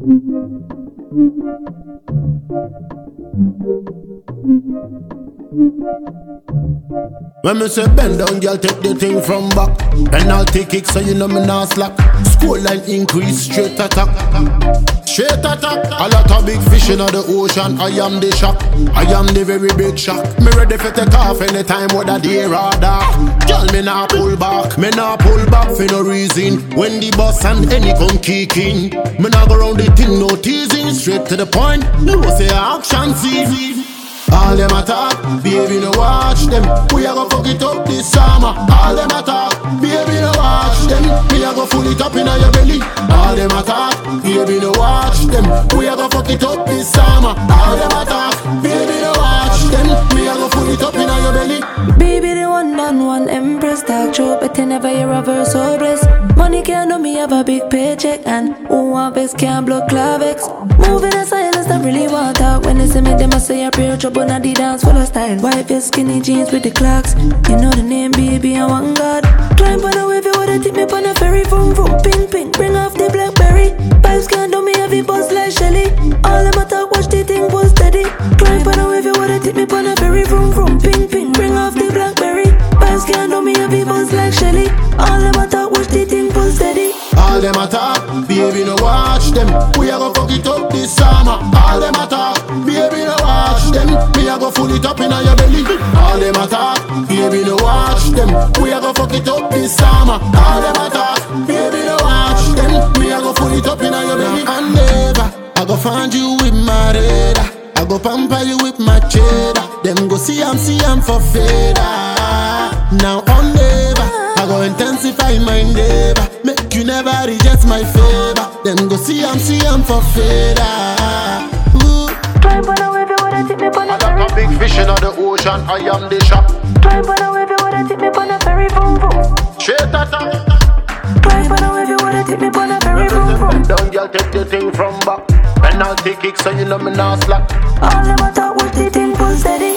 When me say bend down, girl, take the thing from back. Penalty kick, so you know me not slack. Score line increase, straight attack. Straight attack. A lot of big fish in the ocean. I am the shark. I am the very big shark. Me ready for take off anytime what a day or dark. Girl, me nah pull back. Me nah pull back for no reason. When the boss and any come kicking, me nah go round the thing, no teasing. Straight to the point. No say action scene. All them attack, baby no watch them. We a go fuck it up this summer. All them attack, baby no watch them. We a go full it up inna your belly. All them attack, baby no watch them. We a go fuck it up this summer. All them attack, baby no watch them. We a go full it up inna your belly. Baby the one empress talk show, but you never hear a verse so blessed. Money can't know me have a big paycheck, and who want best can't block clavex. Moving in silence, don't really want talk. When they see me, they must say a prayer trouble. Now the dance full of style. White vest, skinny jeans with the clocks. You know the name, baby, I want God. Climb on a wave, you wanna take me on a ferry. Vroom vroom, ping ping, bring off the Blackberry. Vibes can't do me heavy buzz like Shelly. All them attack, watch the thing was steady. Climb on a wave, you wanna take me on a ferry. Vroom vroom, ping ping, bring off the Blackberry. Vibes can't do me heavy buzz like Shelly. All them attack, watch the thing was steady. All them attack, baby no watch them. We a go fuck it up this summer. All them attack, baby no watch them. Me a go full it up inna your belly. All them attack, baby no watch them. We a go fuck it up this summer. All them attack, baby no watch them. Me a go full it up inna your belly. And never, I go find you with my radar. I go pamper you with my cheddar. Them go see I'm for fader. Now on never, I go intensify my endeavor. Make you never reject my favor. Them go see I'm for fader. Climb on a wave, you wanna take me on a ferry. I got a big fish in the ocean, I am the shark. Climb on a wave, you wanna take me on a ferry. Vroom vroom. Straight attack. Climb on a wave, you wanna take me on a ferry. Vroom vroom. Down, girl, take the thing from back. Penalty kick, so you know me not slack. All them attack, watch the thing pull steady.